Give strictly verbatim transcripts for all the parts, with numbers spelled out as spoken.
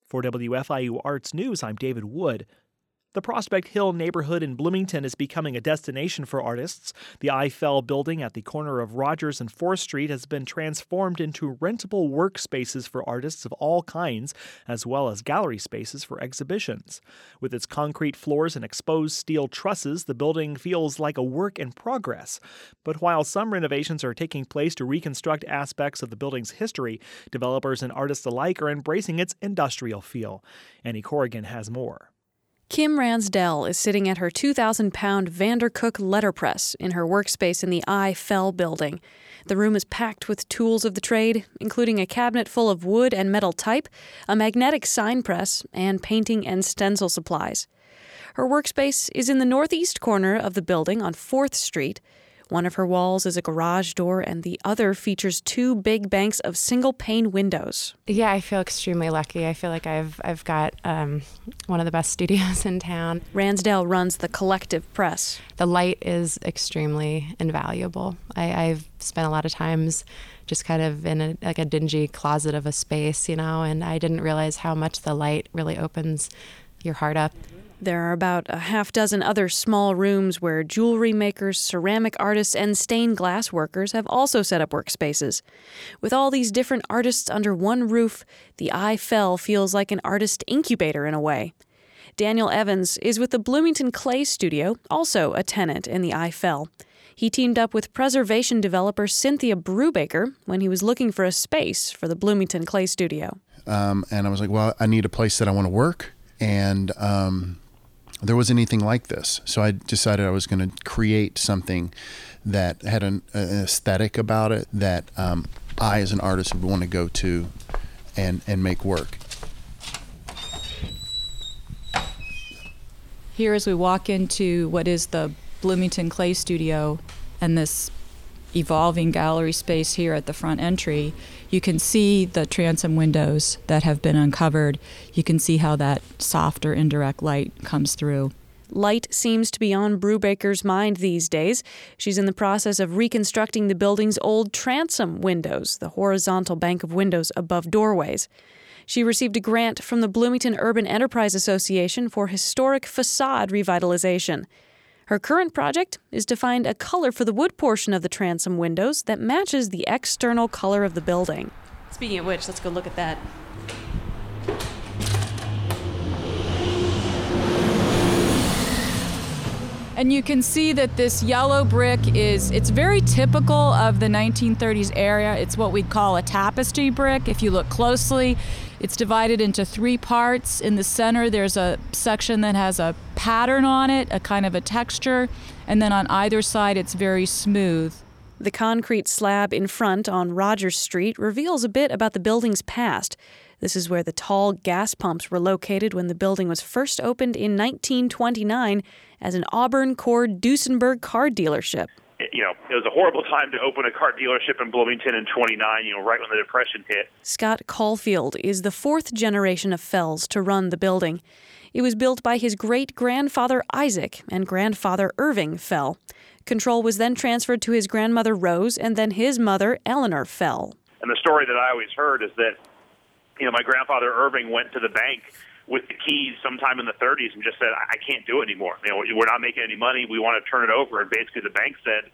For W F I U Arts News, I'm David Wood. The Prospect Hill neighborhood in Bloomington is becoming a destination for artists. The Eiffel building at the corner of Rogers and fourth Street has been transformed into rentable workspaces for artists of all kinds, as well as gallery spaces for exhibitions. With its concrete floors and exposed steel trusses, the building feels like a work in progress. But while some renovations are taking place to reconstruct aspects of the building's history, developers and artists alike are embracing its industrial feel. Annie Corrigan has more. Kim Ransdell is sitting at her two thousand pound Vandercook letterpress in her workspace in the Eiffel building. The room is packed with tools of the trade, including a cabinet full of wood and metal type, a magnetic sign press, and painting and stencil supplies. Her workspace is in the northeast corner of the building on fourth Street. One of her walls is a garage door, and the other features two big banks of single-pane windows. Yeah, I feel extremely lucky. I feel like I've I've got um, one of the best studios in town. Ransdell runs the Collective Press. The light is extremely invaluable. I, I've spent a lot of times just kind of in a, like a dingy closet of a space, you know, and I didn't realize how much the light really opens your heart up. There are about a half dozen other small rooms where jewelry makers, ceramic artists, and stained glass workers have also set up workspaces. With all these different artists under one roof, the Eiffel feels like an artist incubator in a way. Daniel Evans is with the Bloomington Clay Studio, also a tenant in the Eiffel. He teamed up with preservation developer Cynthia Brubaker when he was looking for a space for the Bloomington Clay Studio. Um, and I was like, well, I need a place that I want to work. And um, there wasn't anything like this. So I decided I was going to create something that had an, an aesthetic about it that um, I, as an artist, would want to go to and, and make work. Here, as we walk into what is the Bloomington Clay Studio and this evolving gallery space here at the front entry, you can see the transom windows that have been uncovered. You can see how that softer indirect light comes through. Light seems to be on Brubaker's mind these days. She's in the process of reconstructing the building's old transom windows, the horizontal bank of windows above doorways. She received a grant from the Bloomington Urban Enterprise Association for historic facade revitalization. Her current project is to find a color for the wood portion of the transom windows that matches the external color of the building. Speaking of which, let's go look at that. And you can see that this yellow brick is, it's very typical of the nineteen thirties era. It's what we'd call a tapestry brick. If you look closely, it's divided into three parts. In the center, there's a section that has a pattern on it, a kind of a texture, and then on either side, it's very smooth. The concrete slab in front on Rogers Street reveals a bit about the building's past. This is where the tall gas pumps were located when the building was first opened in nineteen twenty-nine as an Auburn Cord Duesenberg car dealership. You know, it was a horrible time to open a car dealership in Bloomington in twenty-nine, you know, right when the Depression hit. Scott Caulfield is the fourth generation of Fells to run the building. It was built by his great-grandfather Isaac and grandfather Irving Fell. Control was then transferred to his grandmother Rose and then his mother Eleanor Fell. And the story that I always heard is that, you know, my grandfather Irving went to the bank with the keys sometime in the thirties and just said, I can't do it anymore. You know, we're not making any money. We want to turn it over. And basically the bank said,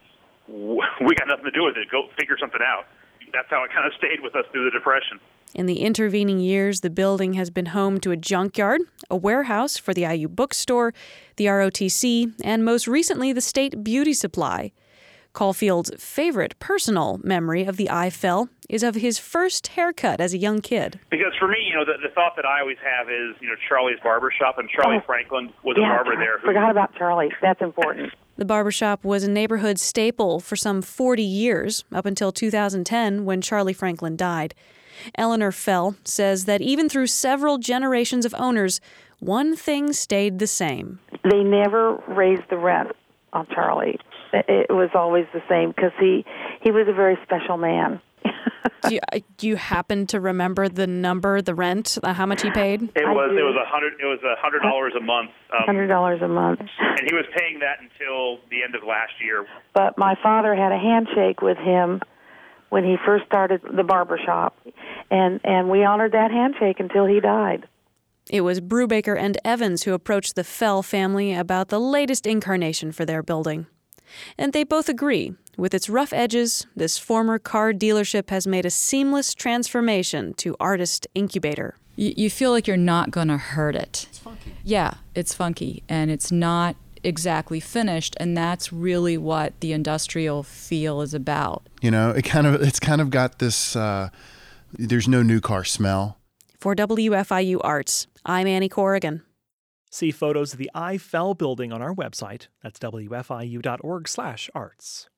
we got nothing to do with it. Go figure something out. That's how it kind of stayed with us through the Depression. In the intervening years, the building has been home to a junkyard, a warehouse for the I U bookstore, the R O T C, and most recently the State Beauty Supply. Caulfield's favorite personal memory of the Eiffel is of his first haircut as a young kid. Because for me, you know, the, the thought that I always have is, you know, Charlie's Barbershop, and Charlie oh, Franklin was yeah, a barber there. Who, forgot about Charlie. That's important. The barbershop was a neighborhood staple for some forty years, up until two thousand ten when Charlie Franklin died. Eleanor Fell says that even through several generations of owners, one thing stayed the same. They never raised the rent on Charlie. It was always the same because he, he was a very special man. do, you, do you happen to remember the number, the rent, uh, how much he paid? It was it was a hundred it was a hundred dollars a month. Um, hundred dollars a month. And he was paying that until the end of last year. But my father had a handshake with him when he first started the barbershop, and and we honored that handshake until he died. It was Brubaker and Evans who approached the Fell family about the latest incarnation for their building. And they both agree. With its rough edges, this former car dealership has made a seamless transformation to Artist Incubator. You, you feel like you're not going to hurt it. It's funky. Yeah, it's funky, and it's not exactly finished, and that's really what the industrial feel is about. You know, it kind of it's kind of got this. Uh, there's no new car smell. For W F I U Arts, I'm Annie Corrigan. See photos of the I Fell building on our website. That's W F I U dot org slash arts.